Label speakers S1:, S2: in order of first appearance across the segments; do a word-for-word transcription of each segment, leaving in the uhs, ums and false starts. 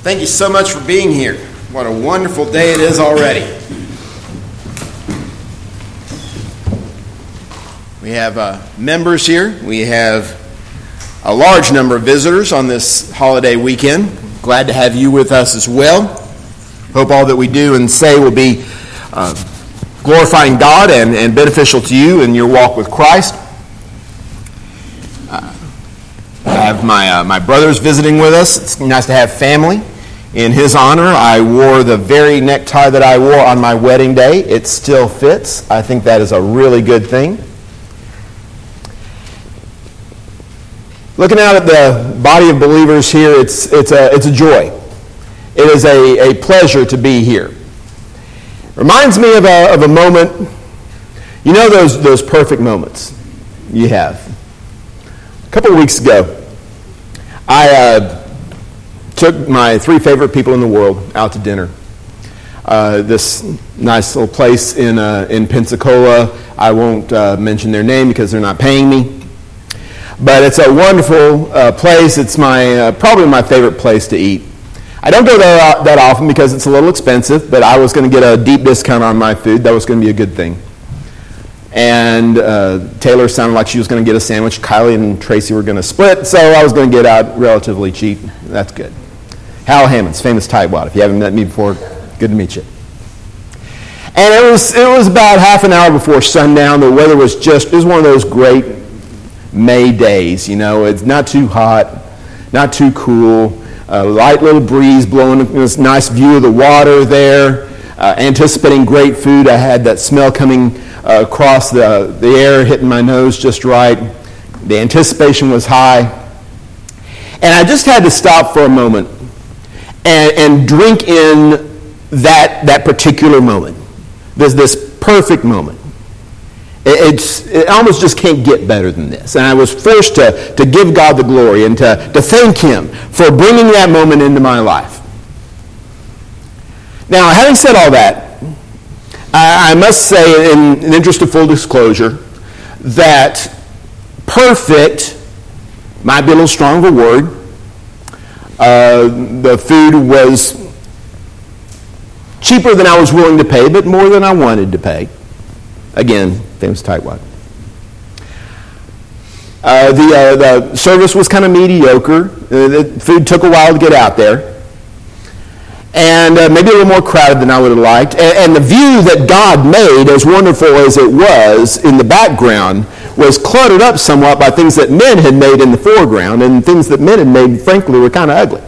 S1: Thank you so much for being here. What a wonderful day it is already. We have uh, members here. We have a large number of visitors on this holiday weekend. Glad to have you with us as well. Hope all that we do and say will be uh, glorifying God and, and beneficial to you in your walk with Christ. Uh, I have my uh, my brothers visiting with us. It's nice to have family. In his honor, I wore the very necktie that I wore on my wedding day. It still fits. I think that is a really good thing. Looking out at the body of believers here, it's it's a it's a joy. It is a, a pleasure to be here. Reminds me of a of a moment. You know those those perfect moments you have. A couple of weeks ago, I uh, took my three favorite people in the world out to dinner. Uh, this nice little place in uh, in Pensacola. I won't uh, mention their name because they're not paying me. But it's a wonderful uh, place. It's my uh, probably my favorite place to eat. I don't go there uh, that often because it's a little expensive, but I was going to get a deep discount on my food. That was going to be a good thing. And uh, Taylor sounded like she was going to get a sandwich. Kylie and Tracy were going to split, so I was going to get out relatively cheap. That's good. Hal Hammond's famous tightwad. If you haven't met me before, good to meet you. And it was it was about half an hour before sundown. The weather was just, it was one of those great May days, you know. It's not too hot, not too cool. A light little breeze blowing, this nice view of the water there. Uh, anticipating great food. I had that smell coming uh, across the, the air, hitting my nose just right. The anticipation was high. And I just had to stop for a moment and, and drink in that that particular moment. This, this perfect moment. It, it's, it almost just can't get better than this. And I was forced to, to give God the glory and to, to thank Him for bringing that moment into my life. Now, having said all that, I, I must say, in, in the interest of full disclosure, that perfect might be a little strong of a word. Uh, the food was cheaper than I was willing to pay, but more than I wanted to pay. Again, famous tightwad. Uh, the, uh, the service was kind of mediocre. Uh, the food took a while to get out there. And uh, maybe a little more crowded than I would have liked. And, and the view that God made, as wonderful as it was in the background, was cluttered up somewhat by things that men had made in the foreground, and things that men had made, frankly, were kind of ugly.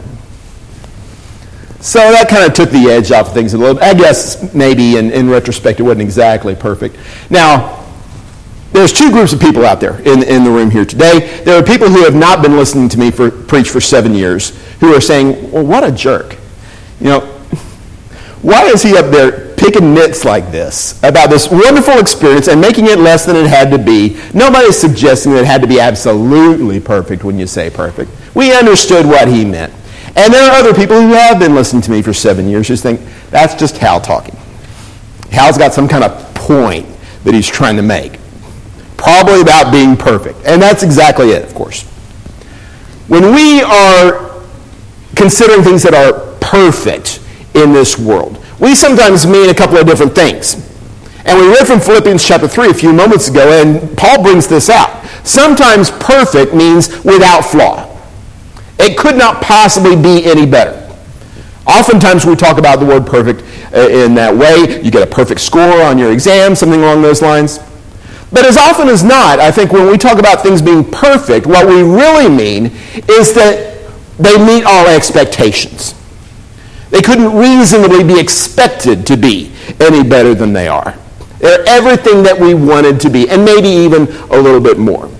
S1: So that kind of took the edge off of things a little bit. I guess maybe in, in retrospect it wasn't exactly perfect. Now, there's two groups of people out there in, in the room here today. There are people who have not been listening to me for, preach for seven years who are saying, well, what a jerk. You know, why is he up there picking nits like this about this wonderful experience and making it less than it had to be? Nobody's suggesting that it had to be absolutely perfect when you say perfect. We understood what he meant. And there are other people who have been listening to me for seven years who think, that's just Hal talking. Hal's got some kind of point that he's trying to make. Probably about being perfect. And that's exactly it, of course. When we are considering things that are perfect in this world, we sometimes mean a couple of different things. And we read from Philippians chapter three a few moments ago, and Paul brings this out. Sometimes perfect means without flaw. It could not possibly be any better. Oftentimes we talk about the word perfect in that way. You get a perfect score on your exam, something along those lines. But as often as not, I think when we talk about things being perfect, what we really mean is that they meet all expectations. They couldn't reasonably be expected to be any better than they are. They're everything that we wanted to be, and maybe even a little bit more.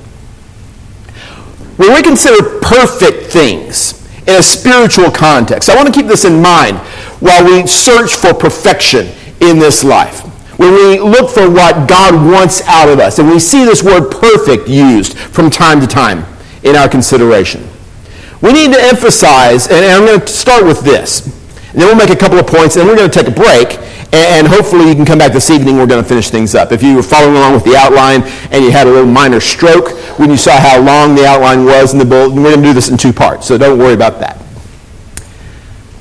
S1: When we consider perfect things in a spiritual context, I want to keep this in mind while we search for perfection in this life. When we look for what God wants out of us, and we see this word perfect used from time to time in our consideration, we need to emphasize, and I'm going to start with this, and then we'll make a couple of points, and then we're going to take a break, and hopefully you can come back this evening. We're going to finish things up. If you were following along with the outline and you had a little minor stroke when you saw how long the outline was in the bulletin, we're going to do this in two parts, so don't worry about that.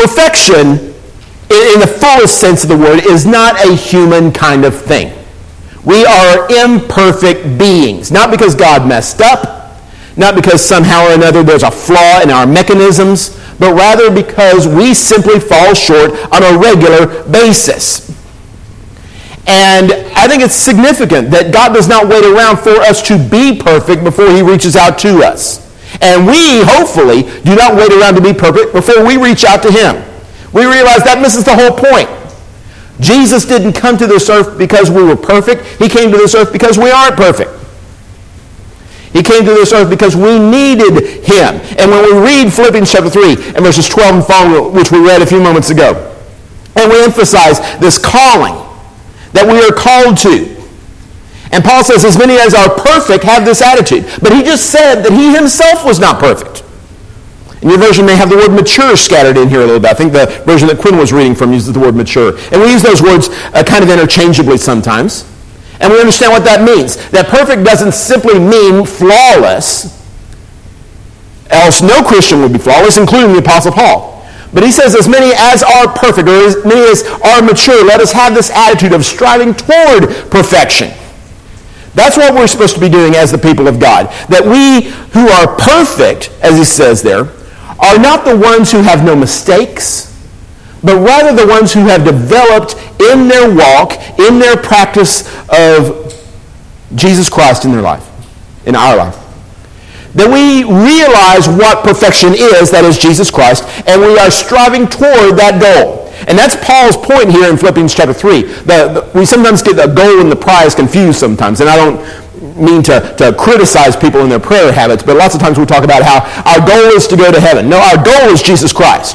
S1: Perfection, in the fullest sense of the word, is not a human kind of thing. We are imperfect beings, not because God messed up, not because somehow or another there's a flaw in our mechanisms, but rather because we simply fall short on a regular basis. And I think it's significant that God does not wait around for us to be perfect before he reaches out to us. And we, hopefully, do not wait around to be perfect before we reach out to him. We realize that misses the whole point. Jesus didn't come to this earth because we were perfect. He came to this earth because we aren't perfect. He came to this earth because we needed him. And when we read Philippians chapter three and verses twelve and following, which we read a few moments ago, and we emphasize this calling that we are called to. And Paul says, as many as are perfect have this attitude. But he just said that he himself was not perfect. And your version may have the word mature scattered in here a little bit. I think the version that Quinn was reading from uses the word mature. And we use those words uh, kind of interchangeably sometimes. And we understand what that means. That perfect doesn't simply mean flawless. Else no Christian would be flawless, including the Apostle Paul. But he says, as many as are perfect, or as many as are mature, let us have this attitude of striving toward perfection. That's what we're supposed to be doing as the people of God. That we who are perfect, as he says there, are not the ones who have no mistakes, but rather the ones who have developed in their walk, in their practice of Jesus Christ in their life, in our life. That we realize what perfection is, that is Jesus Christ, and we are striving toward that goal. And that's Paul's point here in Philippians chapter three. The, the, we sometimes get the goal and the prize confused sometimes, and I don't mean to, to criticize people in their prayer habits, but lots of times we talk about how our goal is to go to heaven. No, our goal is Jesus Christ.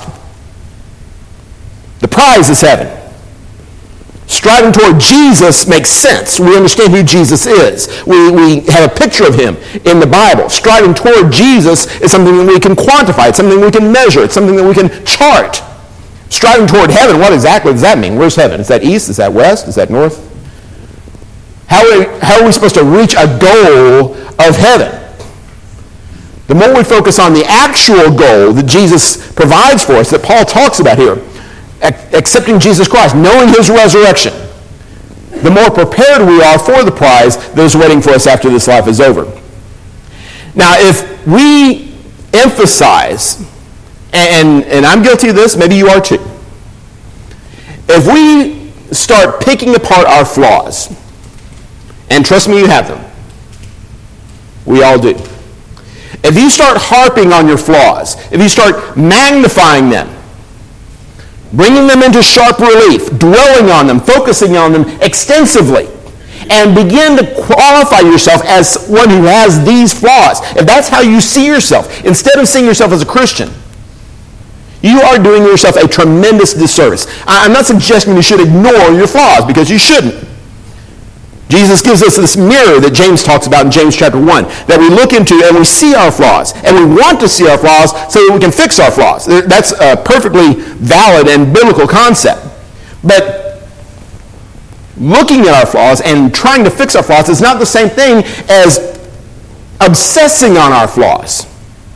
S1: The prize is heaven. Striving toward Jesus makes sense. We understand who Jesus is. We, we have a picture of him in the Bible. Striving toward Jesus is something that we can quantify. It's something we can measure. It's something that we can chart. Striving toward heaven, what exactly does that mean? Where's heaven? Is that east? Is that west? Is that north? How are, we, how are we supposed to reach a goal of heaven? The more we focus on the actual goal that Jesus provides for us, that Paul talks about here, accepting Jesus Christ, knowing his resurrection, the more prepared we are for the prize that is waiting for us after this life is over. Now, if we emphasize, and, and I'm guilty of this, maybe you are too, if we start picking apart our flaws, and trust me, you have them. We all do. If you start harping on your flaws, if you start magnifying them, bringing them into sharp relief, dwelling on them, focusing on them extensively, and begin to qualify yourself as one who has these flaws, if that's how you see yourself, instead of seeing yourself as a Christian, you are doing yourself a tremendous disservice. I'm not suggesting you should ignore your flaws, because you shouldn't. Jesus gives us this mirror that James talks about in James chapter one, that we look into and we see our flaws, and we want to see our flaws so that we can fix our flaws. That's a perfectly valid and biblical concept. But looking at our flaws and trying to fix our flaws is not the same thing as obsessing on our flaws.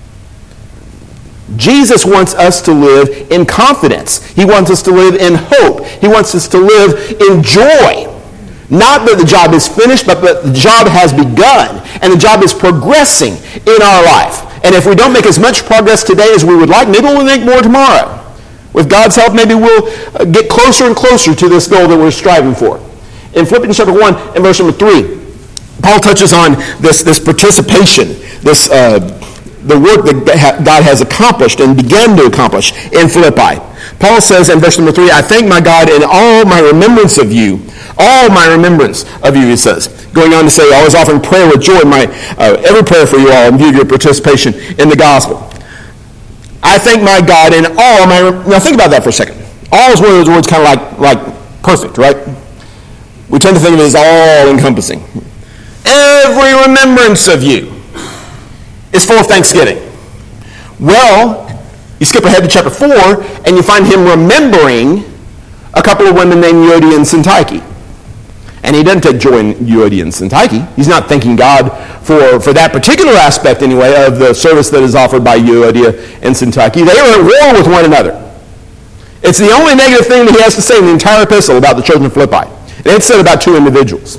S1: Jesus wants us to live in confidence. He wants us to live in hope. He wants us to live in joy. Not that the job is finished, but that the job has begun, and the job is progressing in our life. And if we don't make as much progress today as we would like, maybe we'll make more tomorrow. With God's help, maybe we'll get closer and closer to this goal that we're striving for. In Philippians chapter one and verse number three, Paul touches on this, this participation, this uh, the work that God has accomplished and began to accomplish in Philippi. Paul says in verse number three, I thank my God in all my remembrance of you, all my remembrance of you, he says. Going on to say, I always offering prayer with joy, my uh, every prayer for you all in view of your participation in the gospel. I thank my God in all my... Now think about that for a second. All is one of those words kind of like, like perfect, right? We tend to think of it as all-encompassing. Every remembrance of you is full of thanksgiving. Well, you skip ahead to chapter four, and you find him remembering a couple of women named Euodia and Syntyche. And he doesn't take joy in Euodia and Syntyche. He's not thanking God for, for that particular aspect, anyway, of the service that is offered by Euodia and Syntyche. They are at war with one another. It's the only negative thing that he has to say in the entire epistle about the church in Philippi. And it's said about two individuals.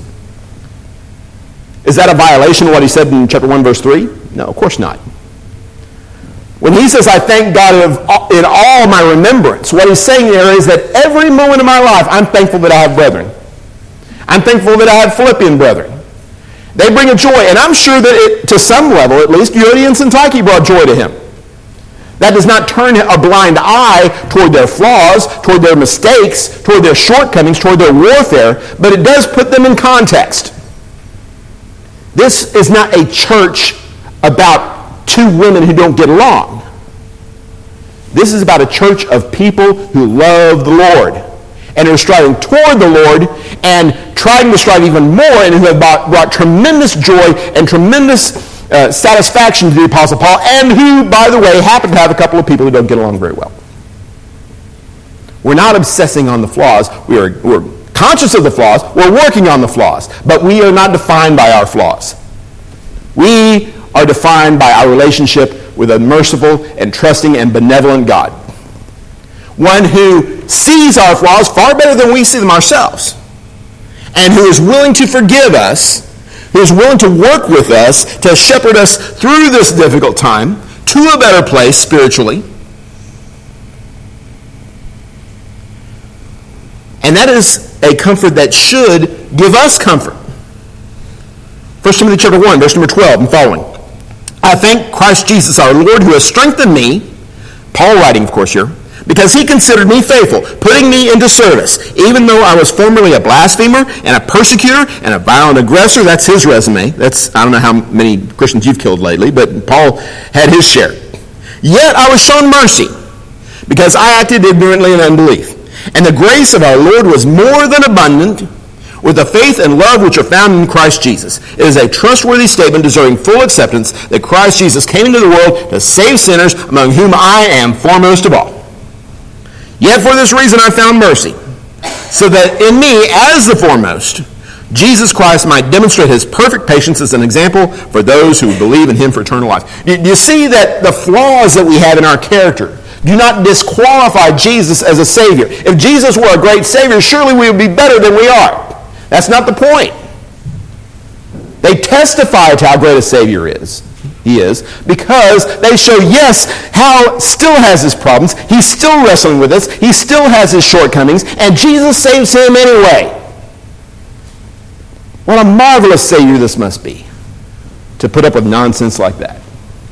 S1: Is that a violation of what he said in chapter one, verse three? No, of course not. When he says, I thank God in all my remembrance, what he's saying there is that every moment of my life, I'm thankful that I have brethren. I'm thankful that I have Philippian brethren. They bring a joy, and I'm sure that it, to some level at least, Euodia and Syntyche brought joy to him. That does not turn a blind eye toward their flaws, toward their mistakes, toward their shortcomings, toward their warfare, but it does put them in context. This is not a church about two women who don't get along. This is about a church of people who love the Lord and are striving toward the Lord and trying to strive even more, and who have brought, brought tremendous joy and tremendous uh, satisfaction to the Apostle Paul, and who, by the way, happen to have a couple of people who don't get along very well. We're not obsessing on the flaws. We are, we're conscious of the flaws. We're working on the flaws. But we are not defined by our flaws. We are defined by our relationship with a merciful and trusting and benevolent God. One who sees our flaws far better than we see them ourselves, and who is willing to forgive us, who is willing to work with us to shepherd us through this difficult time to a better place spiritually. And that is a comfort that should give us comfort. First Timothy chapter one, verse number twelve and following. I thank Christ Jesus our Lord, who has strengthened me, Paul writing, of course, here, because he considered me faithful, putting me into service, even though I was formerly a blasphemer and a persecutor and a violent aggressor. That's his resume. That's, I don't know how many Christians you've killed lately, but Paul had his share. Yet I was shown mercy, because I acted ignorantly in unbelief. And the grace of our Lord was more than abundant with the faith and love which are found in Christ Jesus. It is a trustworthy statement deserving full acceptance that Christ Jesus came into the world to save sinners, among whom I am foremost of all. Yet for this reason I found mercy, so that in me, as the foremost, Jesus Christ might demonstrate his perfect patience as an example for those who believe in him for eternal life. Do you see that the flaws that we have in our character do not disqualify Jesus as a Savior? If Jesus were a great Savior, surely we would be better than we are. That's not the point. They testify to how great a Savior is. He is, because they show, yes, Hal still has his problems. He's still wrestling with us. He still has his shortcomings, and Jesus saves him anyway. What a marvelous Savior this must be, to put up with nonsense like that.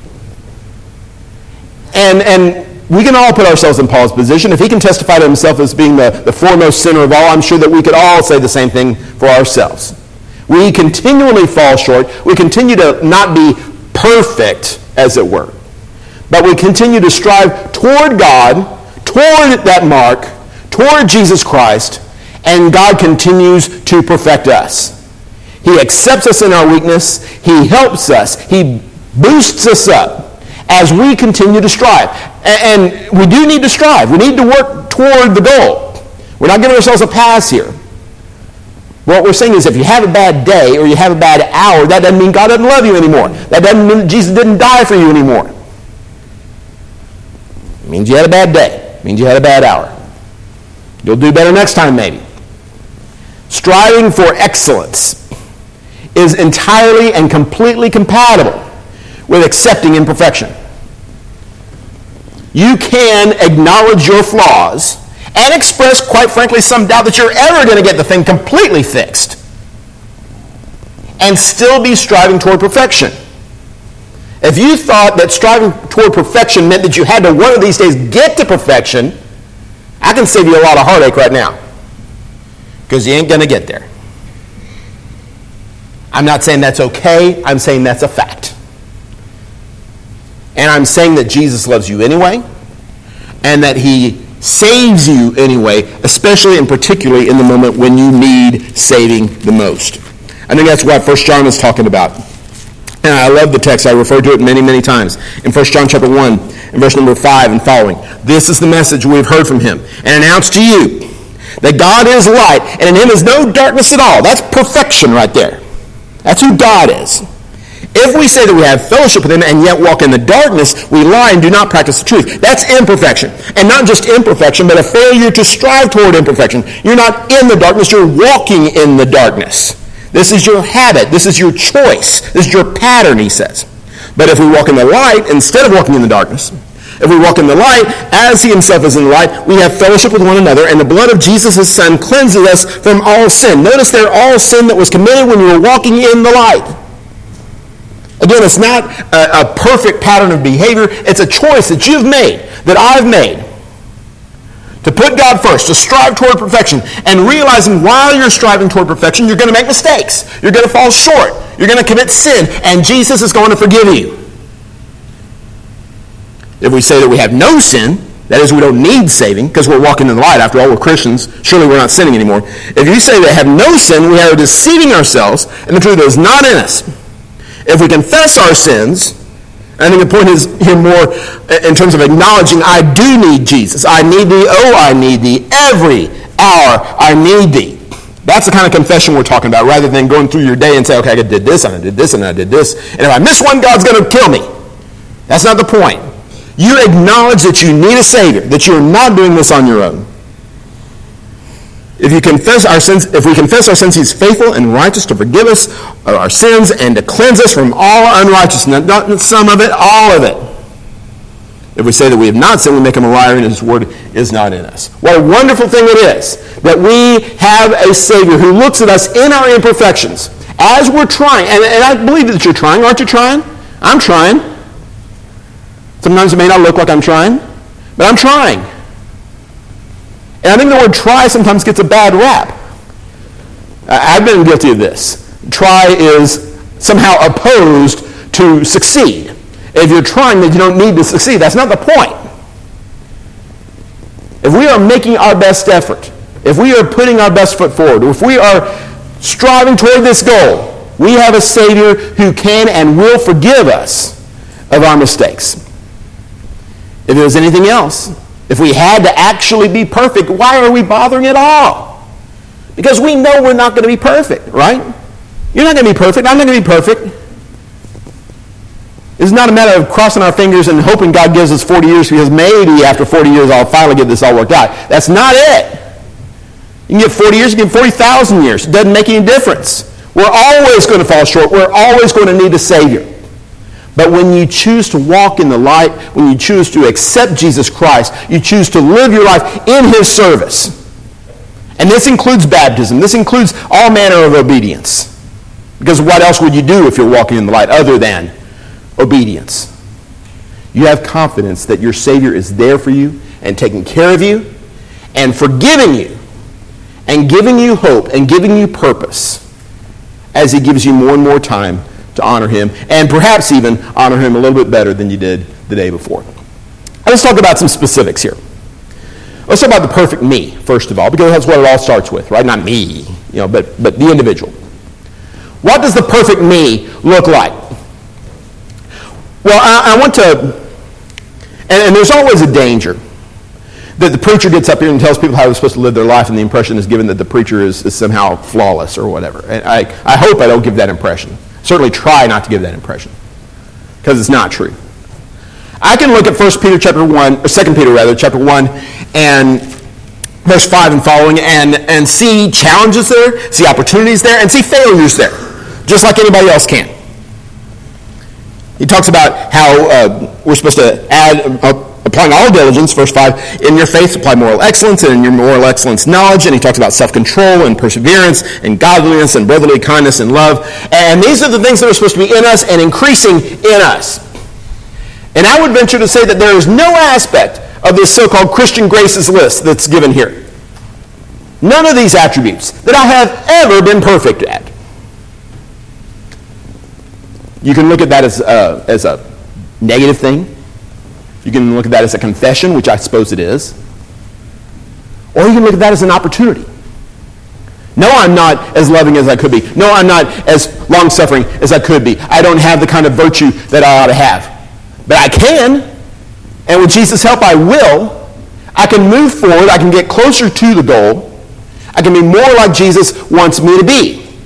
S1: And and we can all put ourselves in Paul's position. If he can testify to himself as being the, the foremost sinner of all, I'm sure that we could all say the same thing for ourselves. We continually fall short. We continue to not be perfect, as it were. But we continue to strive toward God, toward that mark, toward Jesus Christ, and God continues to perfect us. He accepts us in our weakness. He helps us. He boosts us up as we continue to strive. And we do need to strive. We need to work toward the goal. We're not giving ourselves a pass here. What we're saying is, if you have a bad day or you have a bad hour, that doesn't mean God doesn't love you anymore. That doesn't mean Jesus didn't die for you anymore. It means you had a bad day. It means you had a bad hour. You'll do better next time, maybe. Striving for excellence is entirely and completely compatible with accepting imperfection. You can acknowledge your flaws and express, quite frankly, some doubt that you're ever going to get the thing completely fixed, and still be striving toward perfection. If you thought that striving toward perfection meant that you had to one of these days get to perfection, I can save you a lot of heartache right now, because you ain't going to get there. I'm not saying that's okay. I'm saying that's a fact. And I'm saying that Jesus loves you anyway, and that he saves you anyway, especially and particularly in the moment when you need saving the most. I think that's what First John is talking about. And I love the text. I refer to it many, many times. In First John chapter one, and verse number five and following. This is the message we've heard from him and announced to you, that God is light, and in him is no darkness at all. That's perfection right there. That's who God is. If we say that we have fellowship with him and yet walk in the darkness, we lie and do not practice the truth. That's imperfection. And not just imperfection, but a failure to strive toward imperfection. You're not in the darkness, you're walking in the darkness. This is your habit. This is your choice. This is your pattern, he says. But if we walk in the light instead of walking in the darkness, if we walk in the light as he himself is in the light, we have fellowship with one another, and the blood of Jesus, his son, cleanses us from all sin. Notice there, all sin that was committed when you were walking in the light. Again, it's not a, a perfect pattern of behavior. It's a choice that you've made, that I've made, to put God first, to strive toward perfection, and realizing while you're striving toward perfection, you're going to make mistakes. You're going to fall short. You're going to commit sin, and Jesus is going to forgive you. If we say that we have no sin, that is, we don't need saving, because we're walking in the light. After all, we're Christians. Surely we're not sinning anymore. If you say we have no sin, we are deceiving ourselves, and the truth is not in us. If we confess our sins, I think the point is here more in terms of acknowledging I do need Jesus. I need thee, oh, I need thee. Every hour I need thee. That's the kind of confession we're talking about, rather than going through your day and say, okay, I did this, and I did this, and I did this. And if I miss one, God's going to kill me. That's not the point. You acknowledge that you need a Savior, that you're not doing this on your own. If you confess our sins, if we confess our sins, he's faithful and righteous to forgive us of our sins and to cleanse us from all unrighteousness. Not some of it, all of it. If we say that we have not sinned, we make him a liar and his word is not in us. What a wonderful thing it is that we have a Savior who looks at us in our imperfections as we're trying. And, and I believe that you're trying. Aren't you trying? I'm trying. Sometimes it may not look like I'm trying, but I'm trying. And I think the word try sometimes gets a bad rap. I've been guilty of this. Try is somehow opposed to succeed. If you're trying, then you don't need to succeed. That's not the point. If we are making our best effort, if we are putting our best foot forward, if we are striving toward this goal, we have a Savior who can and will forgive us of our mistakes. If it was anything else, if we had to actually be perfect, why are we bothering at all? Because we know we're not going to be perfect, right? You're not going to be perfect. I'm not going to be perfect. It's not a matter of crossing our fingers and hoping God gives us forty years, because maybe after forty years I'll finally get this all worked out. That's not it. You can get forty years, you can get forty thousand years. It doesn't make any difference. We're always going to fall short. We're always going to need a Savior. But when you choose to walk in the light, when you choose to accept Jesus Christ, you choose to live your life in his service. And this includes baptism. This includes all manner of obedience. Because what else would you do if you're walking in the light other than obedience? You have confidence that your Savior is there for you and taking care of you and forgiving you and giving you hope and giving you purpose as he gives you more and more time to honor him, and perhaps even honor him a little bit better than you did the day before. Let's talk about some specifics here. Let's talk about the perfect me, first of all, because that's what it all starts with, right? Not me, you know, but, but the individual. What does the perfect me look like? Well, I, I want to, and, and there's always a danger that the preacher gets up here and tells people how they're supposed to live their life, and the impression is given that the preacher is, is somehow flawless or whatever. And I, I hope I don't give that impression. Certainly try not to give that impression, because it's not true. I can look at First Peter chapter one, or Second Peter rather, chapter one, and verse five and following, and, and see challenges there, see opportunities there, and see failures there, just like anybody else can. He talks about how uh, we're supposed to add, uh, applying all diligence, verse five, in your faith apply moral excellence, and in your moral excellence knowledge, and he talks about self-control and perseverance and godliness and brotherly kindness and love. And these are the things that are supposed to be in us and increasing in us. And I would venture to say that there is no aspect of this so-called Christian graces list that's given here. None of these attributes that I have ever been perfect at. You can look at that as a, as a negative thing. You can look at that as a confession, which I suppose it is. Or you can look at that as an opportunity. No, I'm not as loving as I could be. No, I'm not as long-suffering as I could be. I don't have the kind of virtue that I ought to have. But I can, and with Jesus' help, I will. I can move forward. I can get closer to the goal. I can be more like Jesus wants me to be.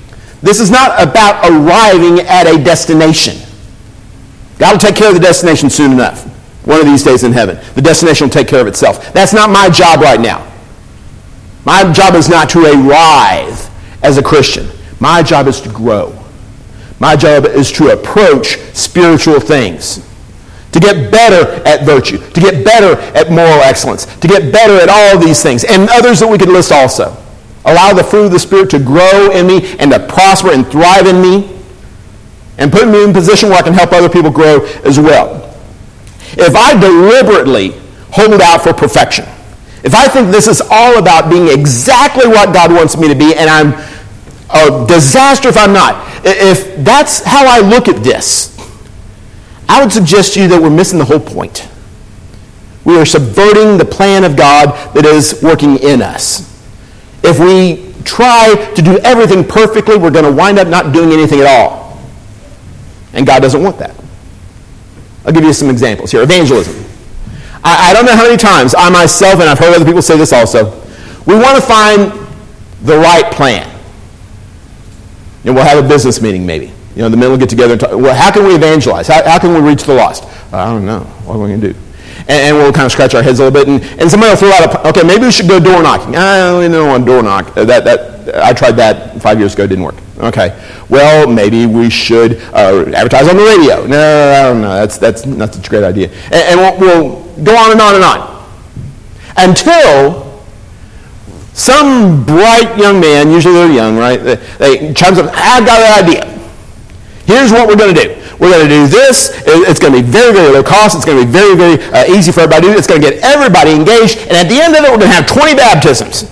S1: This is not about arriving at a destination. God will take care of the destination soon enough. One of these days in heaven. The destination will take care of itself. That's not my job right now. My job is not to arrive as a Christian. My job is to grow. My job is to approach spiritual things. To get better at virtue. To get better at moral excellence. To get better at all these things. And others that we could list also. Allow the fruit of the Spirit to grow in me and to prosper and thrive in me. And put me in a position where I can help other people grow as well. If I deliberately hold out for perfection, if I think this is all about being exactly what God wants me to be, and I'm a disaster if I'm not, if that's how I look at this, I would suggest to you that we're missing the whole point. We are subverting the plan of God that is working in us. If we try to do everything perfectly, we're going to wind up not doing anything at all. And God doesn't want that. I'll give you some examples here. Evangelism. I, I don't know how many times I myself, and I've heard other people say this also, we want to find the right plan. You know, we'll have a business meeting maybe. You know, the men will get together and talk, well, how can we evangelize? How, how can we reach the lost? I don't know. What are we going to do? And, and we'll kind of scratch our heads a little bit, and, and somebody will throw out a, okay, maybe we should go door knocking. I don't know on door knock. That, that, I tried that five years ago. It didn't work. Okay. Well, maybe we should uh, advertise on the radio. No, I don't know. That's, that's not such a great idea. And, and we'll, we'll go on and on and on. Until some bright young man, usually they're young, right? They, they chimes up, I've got an idea. Here's what we're going to do. We're going to do this. It's going to be very, very low cost. It's going to be very, very uh, easy for everybody to do. It's going to get everybody engaged. And at the end of it, we're going to have twenty baptisms.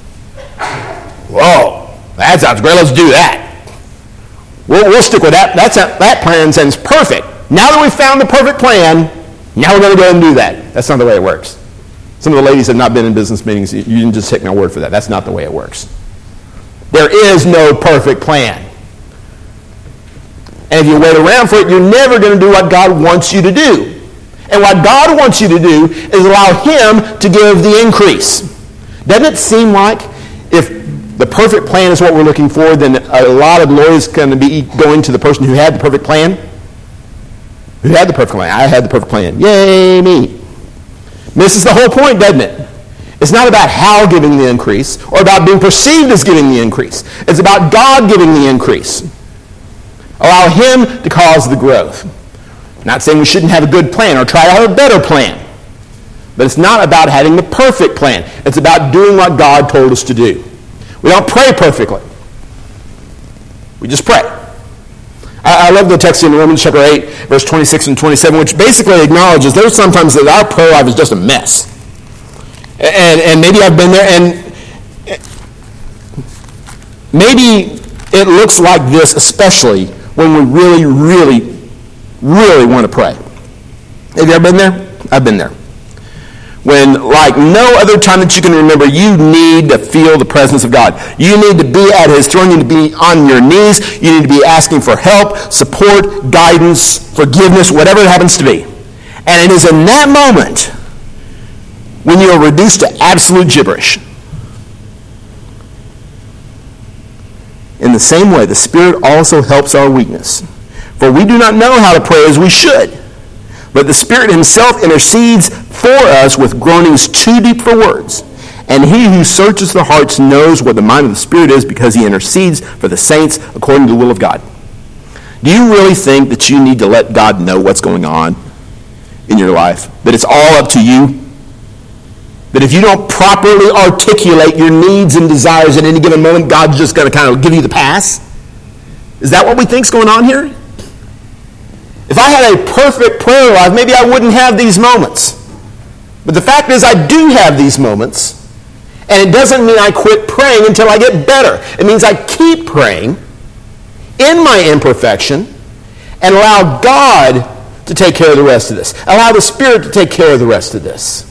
S1: Whoa, that sounds great. Let's do that. We'll, we'll stick with that. That's a, that plan sounds perfect. Now that we've found the perfect plan, now we're going to go and do that. That's not the way it works. Some of the ladies have not been in business meetings. You can just take my word for that. That's not the way it works. There is no perfect plan. And if you wait around for it, you're never going to do what God wants you to do. And what God wants you to do is allow Him to give the increase. Doesn't it seem like if the perfect plan is what we're looking for, then a lot of glory is going to be going to the person who had the perfect plan? Who had the perfect plan? I had the perfect plan. Yay, me. Misses the whole point, doesn't it? It's not about how giving the increase or about being perceived as giving the increase. It's about God giving the increase. Allow Him to cause the growth. Not saying we shouldn't have a good plan or try to have a better plan. But it's not about having the perfect plan. It's about doing what God told us to do. We don't pray perfectly. We just pray. I, I love the text in Romans chapter eight, verse twenty-six and twenty-seven, which basically acknowledges there's sometimes that our prayer life is just a mess. And, and maybe I've been there, and maybe it looks like this, especially when we really, really, really want to pray. Have you ever been there? I've been there. When, like no other time that you can remember, you need to feel the presence of God. You need to be at His throne. You need to be on your knees. You need to be asking for help, support, guidance, forgiveness, whatever it happens to be. And it is in that moment when you are reduced to absolute gibberish. In the same way, the Spirit also helps our weakness. For we do not know how to pray as we should. But the Spirit Himself intercedes for us with groanings too deep for words. And He who searches the hearts knows what the mind of the Spirit is, because He intercedes for the saints according to the will of God. Do you really think that you need to let God know what's going on in your life? That it's all up to you? That if you don't properly articulate your needs and desires at any given moment, God's just going to kind of give you the pass? Is that what we think's going on here? If I had a perfect prayer life, maybe I wouldn't have these moments. But the fact is, I do have these moments. And it doesn't mean I quit praying until I get better. It means I keep praying in my imperfection and allow God to take care of the rest of this. Allow the Spirit to take care of the rest of this.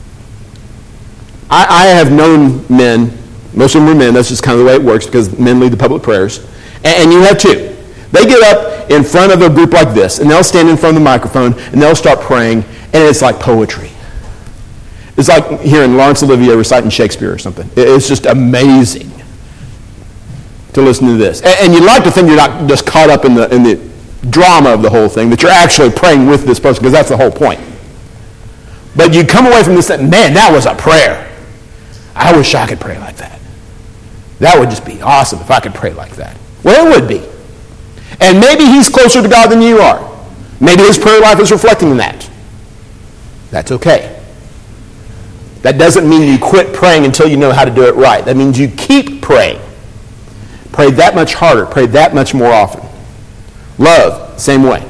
S1: I, I have known men, most of them are men, that's just kind of the way it works because men lead the public prayers, and, and you have too. They get up in front of a group like this, and they'll stand in front of the microphone, and they'll start praying, and it's like poetry. It's like hearing Laurence Olivier reciting Shakespeare or something. It's just amazing. to listen to this. And, and you'd like to think you're not just caught up in the in the drama of the whole thing, that you're actually praying with this person, because that's the whole point. But you come away from this saying, man, that was a prayer. I wish I could pray like that. That would just be awesome if I could pray like that. Well, it would be. And maybe he's closer to God than you are. Maybe his prayer life is reflecting that. That's okay. That doesn't mean you quit praying until you know how to do it right. That means you keep praying. Pray that much harder. Pray that much more often. Love, same way.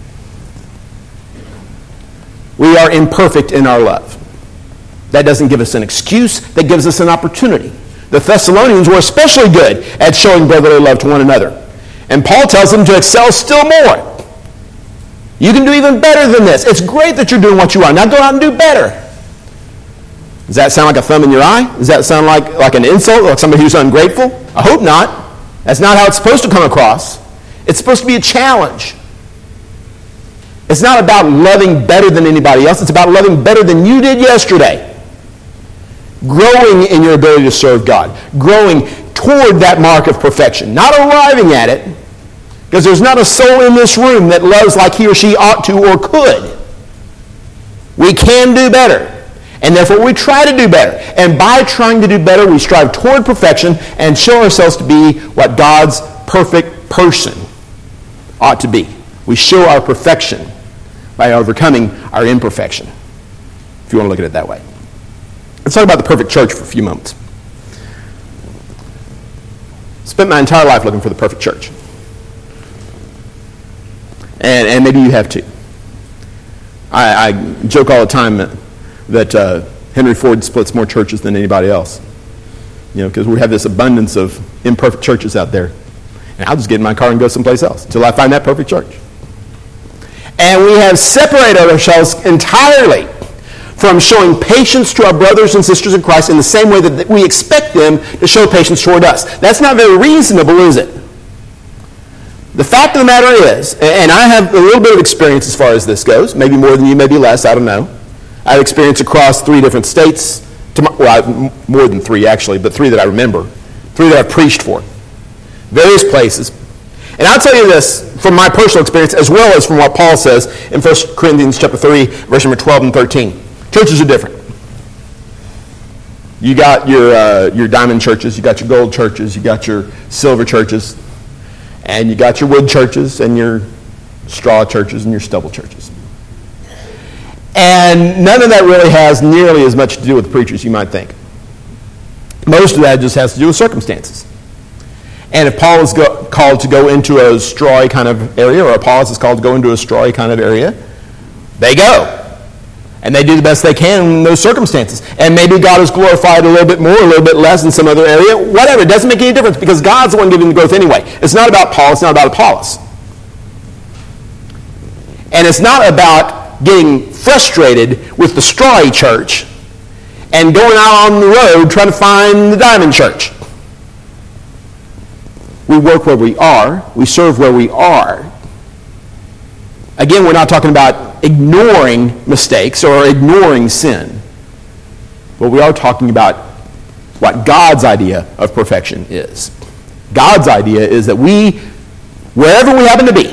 S1: We are imperfect in our love. That doesn't give us an excuse. That gives us an opportunity. The Thessalonians were especially good at showing brotherly love to one another. And Paul tells them to excel still more. You can do even better than this. It's great that you're doing what you are. Now go out and do better. Does that sound like a thumb in your eye? Does that sound like, like an insult, like somebody who's ungrateful? I hope not. That's not how it's supposed to come across. It's supposed to be a challenge. It's not about loving better than anybody else. It's about loving better than you did yesterday. Growing in your ability to serve God. Growing toward that mark of perfection. Not arriving at it. Because there's not a soul in this room that loves like he or she ought to or could. We can do better. And therefore we try to do better. And by trying to do better, we strive toward perfection and show ourselves to be what God's perfect person ought to be. We show our perfection by overcoming our imperfection, if you want to look at it that way. Let's talk about the perfect church for a few moments. Spent my entire life looking for the perfect church. And, and maybe you have too. I, I joke all the time that, that uh, Henry Ford splits more churches than anybody else. You know, because we have this abundance of imperfect churches out there. And I'll just get in my car and go someplace else until I find that perfect church. And we have separated ourselves entirely from showing patience to our brothers and sisters in Christ in the same way that we expect them to show patience toward us. That's not very reasonable, is it? The fact of the matter is, and I have a little bit of experience as far as this goes, maybe more than you, maybe less, I don't know. I have experience across three different states, to my, well, more than three actually, but three that I remember, three that I've preached for, various places. And I'll tell you this from my personal experience as well as from what Paul says in First Corinthians chapter three, verse number twelve and thirteen. Churches are different. You got your uh, your diamond churches, you got your gold churches, you got your silver churches, and you got your wood churches and your straw churches and your stubble churches. And none of that really has nearly as much to do with preachers you might think. Most of that just has to do with circumstances. And if Paul is go- called to go into a strawy kind of area, or Apollos is called to go into a strawy kind of area, they go. And they do the best they can in those circumstances. And maybe God is glorified a little bit more, a little bit less in some other area. Whatever, it doesn't make any difference because God's the one giving the growth anyway. It's not about Paul, it's not about Apollos. And it's not about getting frustrated with the strawy church and going out on the road trying to find the diamond church. We work where we are. We serve where we are. Again, we're not talking about ignoring mistakes or ignoring sin. But we are talking about what God's idea of perfection is. God's idea is that we, wherever we happen to be,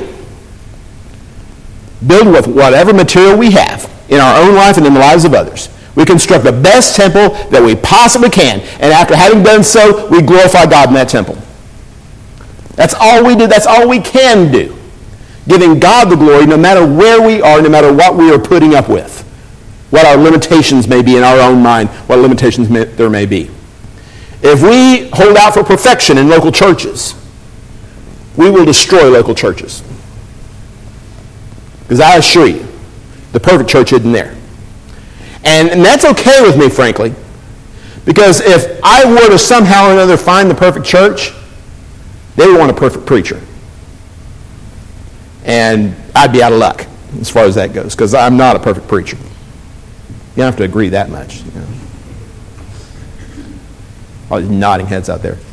S1: build with whatever material we have in our own life and in the lives of others. We construct the best temple that we possibly can. And after having done so, we glorify God in that temple. That's all we do. That's all we can do. Giving God the glory no matter where we are, no matter what we are putting up with. What our limitations may be in our own mind, what limitations may, there may be. If we hold out for perfection in local churches, we will destroy local churches. Because I assure you, the perfect church isn't there. And, and that's okay with me, frankly. Because if I were to somehow or another find the perfect church, they would want a perfect preacher. And I'd be out of luck as far as that goes, because I'm not a perfect preacher. You don't have to agree that much. You know. All these nodding heads out there.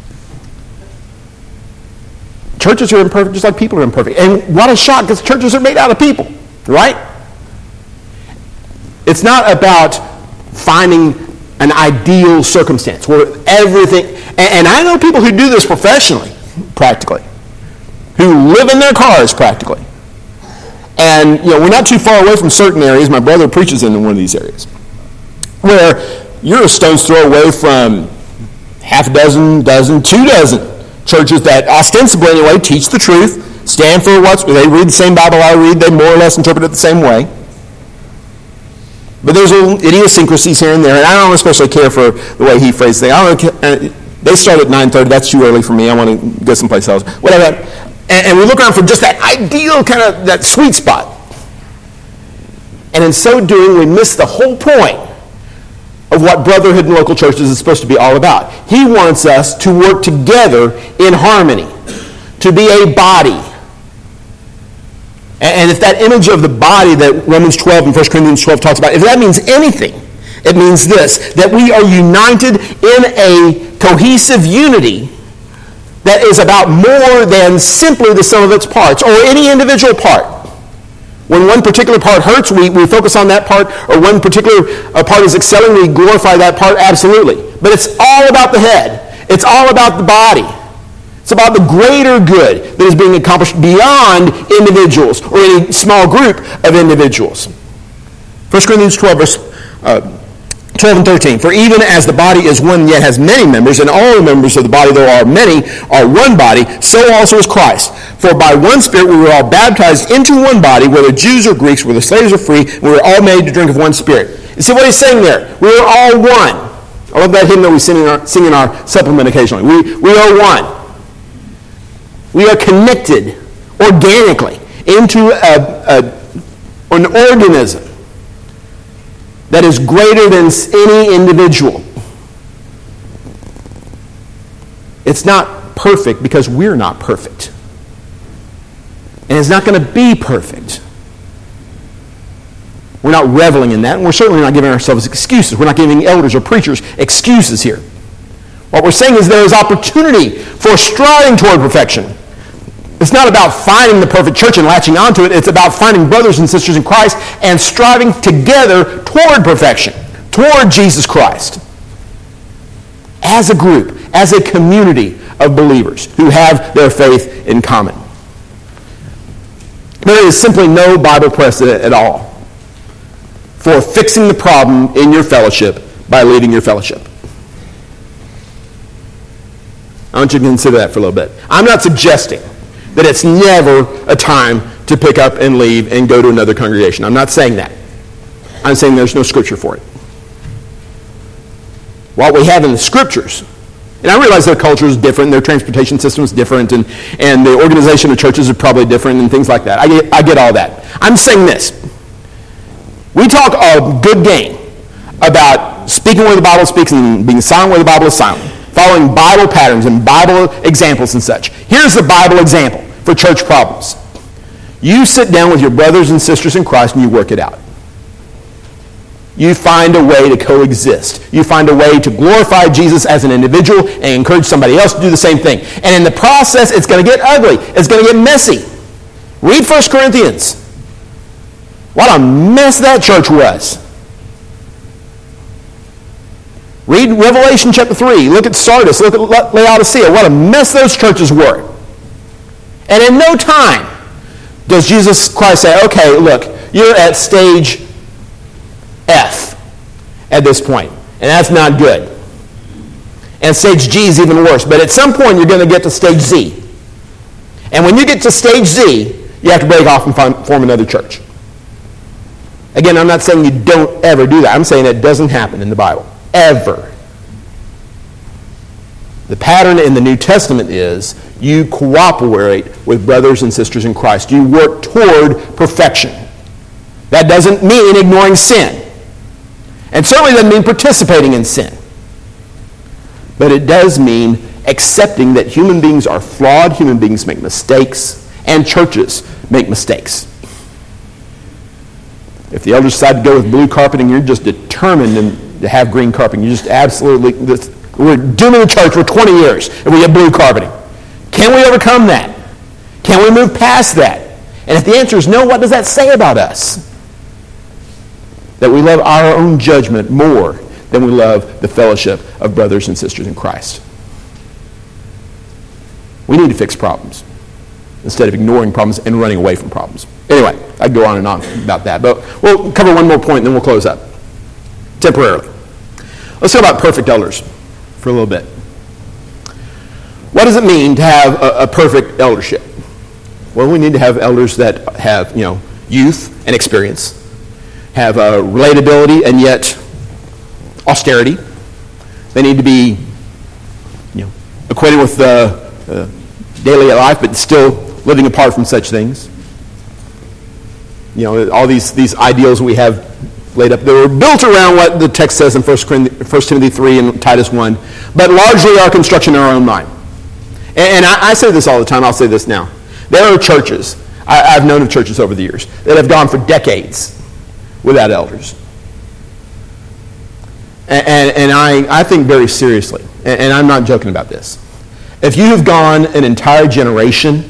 S1: Churches are imperfect just like people are imperfect. And what a shock, because churches are made out of people, right? It's not about finding an ideal circumstance where everything, and, and I know people who do this professionally, practically, who live in their cars practically. And, you know, we're not too far away from certain areas. My brother preaches in one of these areas where you're a stone's throw away from half a dozen, dozen, two dozen churches that ostensibly anyway teach the truth, stand for what's, they read the same Bible I read, they more or less interpret it the same way. But there's little idiosyncrasies here and there, and I don't especially care for the way he phrased things. I don't know, they start at nine thirty, that's too early for me, I want to go someplace else. Whatever. And, and we look around for just that ideal kind of, that sweet spot. And in so doing, we miss the whole point of what brotherhood in local churches is supposed to be all about. He wants us to work together in harmony, to be a body. And if that image of the body that Romans twelve and First Corinthians twelve talks about, if that means anything, it means this, that we are united in a cohesive unity that is about more than simply the sum of its parts, or any individual part. When one particular part hurts, we, we focus on that part, or one particular uh, part is excelling, we glorify that part, absolutely. But it's all about the head. It's all about the body. It's about the greater good that is being accomplished beyond individuals or any small group of individuals. First Corinthians twelve, verse uh, twelve and thirteen. For even as the body is one, yet has many members, and all the members of the body, though are many, are one body, so also is Christ. For by one Spirit we were all baptized into one body, whether Jews or Greeks, whether slaves or free, and we were all made to drink of one Spirit. You see what he's saying there? We are all one. I love that hymn that we sing in our, sing in our supplement occasionally. We, we are one. We are connected organically into a, a, an organism that is greater than any individual. It's not perfect because we're not perfect. And it's not going to be perfect. We're not reveling in that, and we're certainly not giving ourselves excuses. We're not giving elders or preachers excuses here. What we're saying is there is opportunity for striving toward perfection. It's not about finding the perfect church and latching onto it. It's about finding brothers and sisters in Christ and striving together toward perfection, toward Jesus Christ. As a group, as a community of believers who have their faith in common. There is simply no Bible precedent at all for fixing the problem in your fellowship by leaving your fellowship. I want you to consider that for a little bit. I'm not suggesting that it's never a time to pick up and leave and go to another congregation. I'm not saying that. I'm saying there's no scripture for it. What we have in the scriptures, and I realize their culture is different, their transportation system is different, and, and the organization of churches are probably different and things like that. I get, I get all that. I'm saying this. We talk a good game about speaking where the Bible speaks and being silent where the Bible is silent, following Bible patterns and Bible examples and such. Here's the Bible example for church problems. You sit down with your brothers and sisters in Christ and you work it out. You find a way to coexist. You find a way to glorify Jesus as an individual and encourage somebody else to do the same thing. And in the process, it's going to get ugly. It's going to get messy. Read First Corinthians. What a mess that church was. Read Revelation chapter three. Look at Sardis. Look at Laodicea. What a mess those churches were. And in no time does Jesus Christ say, okay, look, you're at stage F at this point, and that's not good. And stage G is even worse. But at some point, you're going to get to stage Z. And when you get to stage Z, you have to break off and find, form another church. Again, I'm not saying you don't ever do that. I'm saying it doesn't happen in the Bible. Ever. The pattern in the New Testament is you cooperate with brothers and sisters in Christ. You work toward perfection. That doesn't mean ignoring sin. And certainly doesn't mean participating in sin. But it does mean accepting that human beings are flawed, human beings make mistakes, and churches make mistakes. If the elders decide to go with blue carpeting, you're just determined to have green carpeting. You just absolutely, we're dooming the church for twenty years if we get blue carpeting. Can we overcome that? Can we move past that? And if the answer is no, what does that say about us? That we love our own judgment more than we love the fellowship of brothers and sisters in Christ. We need to fix problems instead of ignoring problems and running away from problems. Anyway, I could go on and on about that, but we'll cover one more point and then we'll close up temporarily. Let's talk about perfect elders for a little bit. What does it mean to have a, a perfect eldership? Well, we need to have elders that have, you know, youth and experience, have uh, relatability and yet austerity. They need to be, you know, acquainted with uh, uh, daily life, but still living apart from such things. You know, all these these ideals we have laid up, they were built around what the text says in First Timothy three and Titus one, but largely are construction in our own mind. And, and I, I say this all the time, I'll say this now. There are churches, I, I've known of churches over the years, that have gone for decades without elders. And, and, and I, I think very seriously, and, and I'm not joking about this, if you have gone an entire generation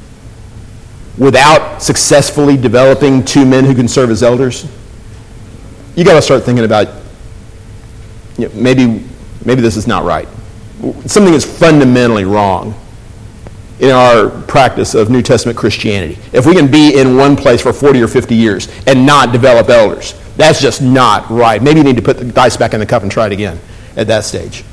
S1: without successfully developing two men who can serve as elders, you got to start thinking about, you know, maybe maybe this is not right. Something is fundamentally wrong in our practice of New Testament Christianity. If we can be in one place for forty or fifty years and not develop elders, that's just not right. Maybe you need to put the dice back in the cup and try it again at that stage.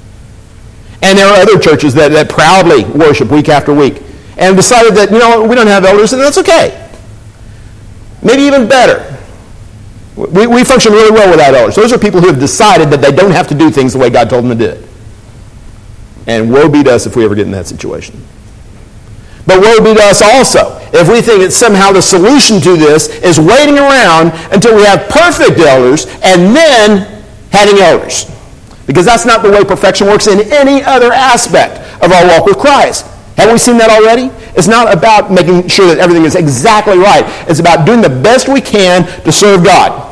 S1: And there are other churches that, that proudly worship week after week and decided that, you know, we don't have elders, and that's okay. Maybe even better. We, we function really well without elders. Those are people who have decided that they don't have to do things the way God told them to do it. And woe be to us if we ever get in that situation. But woe be to us also if we think that somehow the solution to this is waiting around until we have perfect elders and then having elders. Because that's not the way perfection works in any other aspect of our walk with Christ. Haven't we seen that already? It's not about making sure that everything is exactly right. It's about doing the best we can to serve God.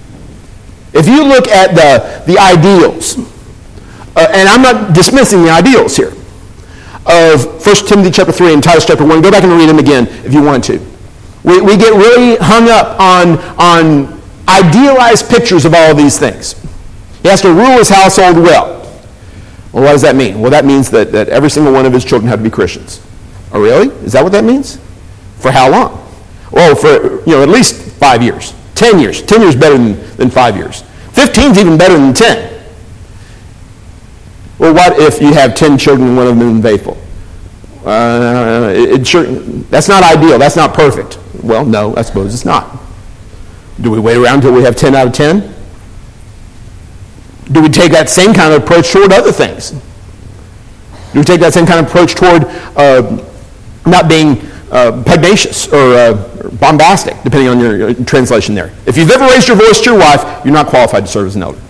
S1: If you look at the, the ideals, uh, and I'm not dismissing the ideals here, of First Timothy chapter three and Titus chapter one, go back and read them again if you want to. We, we get really hung up on, on idealized pictures of all of these things. He has to rule his household well. Well, what does that mean? Well, that means that, that every single one of his children have to be Christians. Oh, really? Is that what that means? For how long? Well, for, you know, at least five years. Ten years. Ten years better than, than five years. Fifteen is even better than ten. Well, what if you have ten children and one of them isn't faithful? Uh, it, it sure, that's not ideal. That's not perfect. Well, no, I suppose it's not. Do we wait around until we have ten out of ten? Do we take that same kind of approach toward other things? Do we take that same kind of approach toward uh, not being uh, pugnacious or, uh, or bombastic, depending on your, your translation there? If you've ever raised your voice to your wife, you're not qualified to serve as an elder.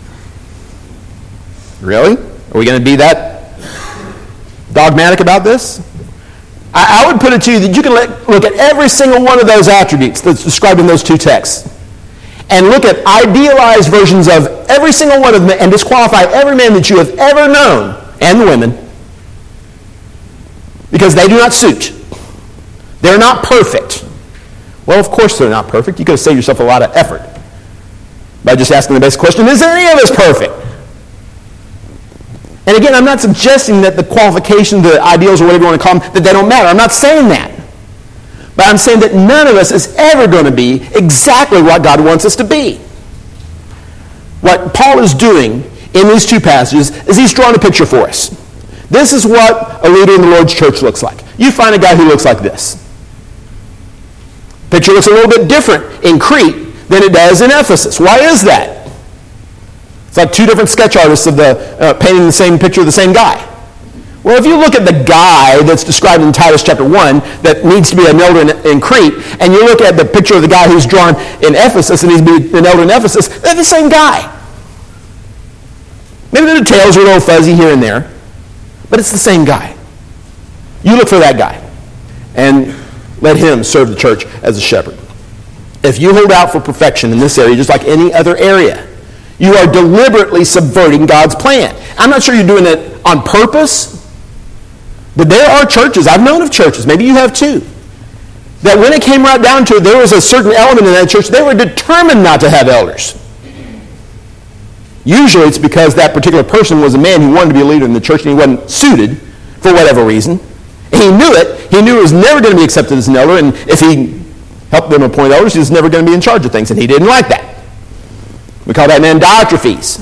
S1: Really? Are we going to be that dogmatic about this? I, I would put it to you that you can let, look at every single one of those attributes that's described in those two texts and look at idealized versions of every single one of them and disqualify every man that you have ever known, and the women, because they do not suit. They're not perfect. Well, of course they're not perfect. You could have saved yourself a lot of effort by just asking the basic question, is any of us perfect? And again, I'm not suggesting that the qualifications, the ideals, or whatever you want to call them, that they don't matter. I'm not saying that. But I'm saying that none of us is ever going to be exactly what God wants us to be. What Paul is doing in these two passages is he's drawing a picture for us. This is what a leader in the Lord's church looks like. You find a guy who looks like this. The picture looks a little bit different in Crete than it does in Ephesus. Why is that? It's like two different sketch artists of the uh, painting the same picture of the same guy. Well, if you look at the guy that's described in Titus chapter one that needs to be an elder in, in Crete, and you look at the picture of the guy who's drawn in Ephesus and needs to be an elder in Ephesus, they're the same guy. Maybe the details are a little fuzzy here and there, but it's the same guy. You look for that guy and let him serve the church as a shepherd. If you hold out for perfection in this area, just like any other area, you are deliberately subverting God's plan. I'm not sure you're doing it on purpose, but there are churches, I've known of churches, maybe you have too, that when it came right down to it, there was a certain element in that church, they were determined not to have elders. Usually it's because that particular person was a man who wanted to be a leader in the church and he wasn't suited for whatever reason. He knew it. He knew he was never going to be accepted as an elder, and if he helped them appoint elders, he was never going to be in charge of things, and he didn't like that. We call that man Diotrephes.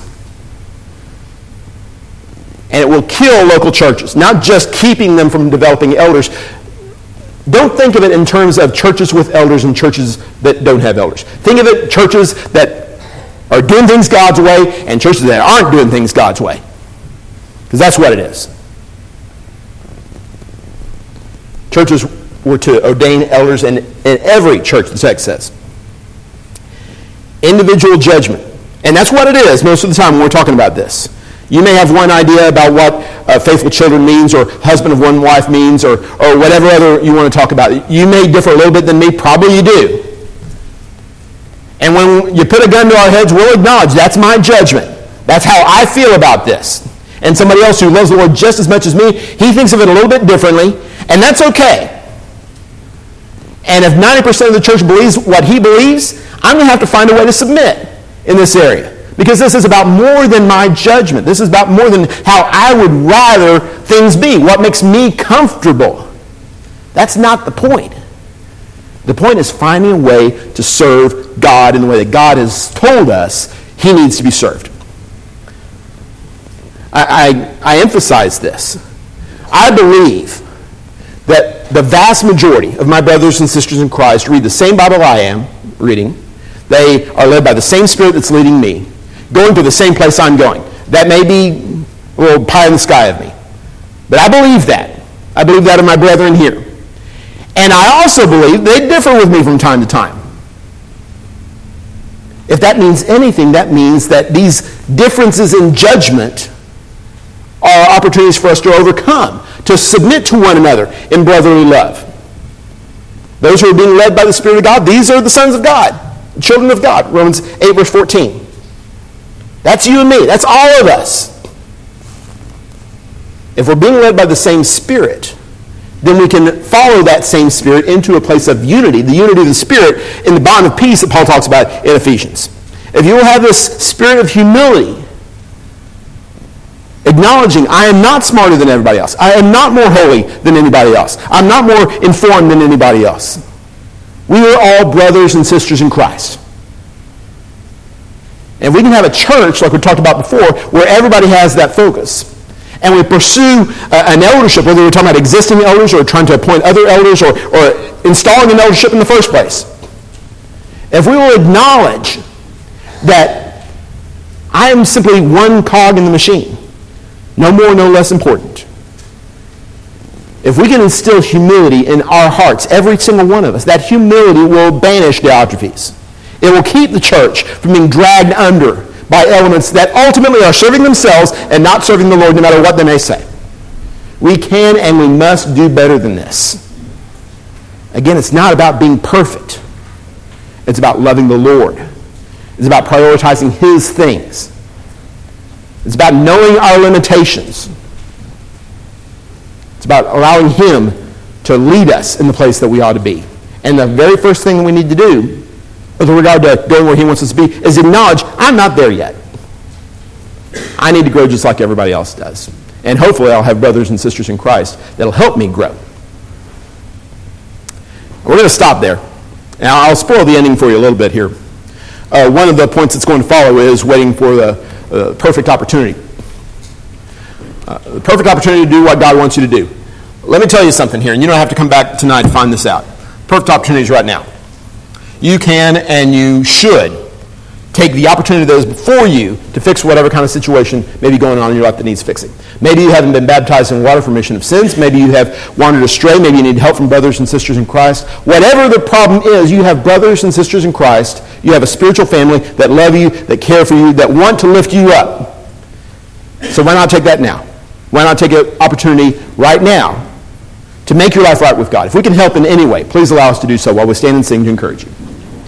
S1: And it will kill local churches, not just keeping them from developing elders. Don't think of it in terms of churches with elders and churches that don't have elders. Think of it churches that are doing things God's way and churches that aren't doing things God's way. Because that's what it is. Churches were to ordain elders in, in every church, the text says. Individual judgment. And that's what it is most of the time when we're talking about this. You may have one idea about what uh, faithful children means or husband of one wife means or, or whatever other you want to talk about. You may differ a little bit than me. Probably you do. And when you put a gun to our heads, we'll acknowledge that's my judgment. That's how I feel about this. And somebody else who loves the Lord just as much as me, he thinks of it a little bit differently, and that's okay. And if ninety percent of the church believes what he believes, I'm going to have to find a way to submit in this area. Because this is about more than my judgment. This is about more than how I would rather things be, what makes me comfortable. That's not the point. The point is finding a way to serve God in the way that God has told us he needs to be served. I, I, I emphasize this. I believe that the vast majority of my brothers and sisters in Christ read the same Bible I am reading. They are led by the same Spirit that's leading me, going to the same place I'm going. That may be a little pie in the sky of me. But I believe that. I believe that of my brethren here. And I also believe they differ with me from time to time. If that means anything, that means that these differences in judgment are opportunities for us to overcome, to submit to one another in brotherly love. Those who are being led by the Spirit of God, these are the sons of God, children of God. Romans eight, verse fourteen. That's you and me. That's all of us. If we're being led by the same Spirit, then we can follow that same Spirit into a place of unity, the unity of the Spirit in the bond of peace that Paul talks about in Ephesians. If you will have this spirit of humility, acknowledging I am not smarter than everybody else. I am not more holy than anybody else. I'm not more informed than anybody else. We are all brothers and sisters in Christ. And we can have a church, like we talked about before, where everybody has that focus. And we pursue uh, an eldership, whether we're talking about existing elders or trying to appoint other elders or, or installing an eldership in the first place. If we will acknowledge that I am simply one cog in the machine, no more, no less important. If we can instill humility in our hearts, every single one of us, that humility will banish Diotrephes. It will keep the church from being dragged under by elements that ultimately are serving themselves and not serving the Lord, no matter what they may say. We can and we must do better than this. Again, it's not about being perfect. It's about loving the Lord. It's about prioritizing his things. It's about knowing our limitations. It's about allowing him to lead us in the place that we ought to be. And the very first thing that we need to do with regard to going where he wants us to be is acknowledge, I'm not there yet. I need to grow just like everybody else does. And hopefully I'll have brothers and sisters in Christ that'll help me grow. We're going to stop there. Now I'll spoil the ending for you a little bit here. Uh, one of the points that's going to follow is waiting for the uh, perfect opportunity. Uh, the perfect opportunity to do what God wants you to do. Let me tell you something here, and you don't have to come back tonight to find this out. Perfect opportunity is right now. You can and you should take the opportunity that is before you to fix whatever kind of situation may be going on in your life that needs fixing. Maybe you haven't been baptized in water for remission of sins. Maybe you have wandered astray. Maybe you need help from brothers and sisters in Christ. Whatever the problem is, you have brothers and sisters in Christ. You have a spiritual family that love you, that care for you, that want to lift you up. So why not take that now? Why not take an opportunity right now to make your life right with God? If we can help in any way, please allow us to do so while we stand and sing to encourage you.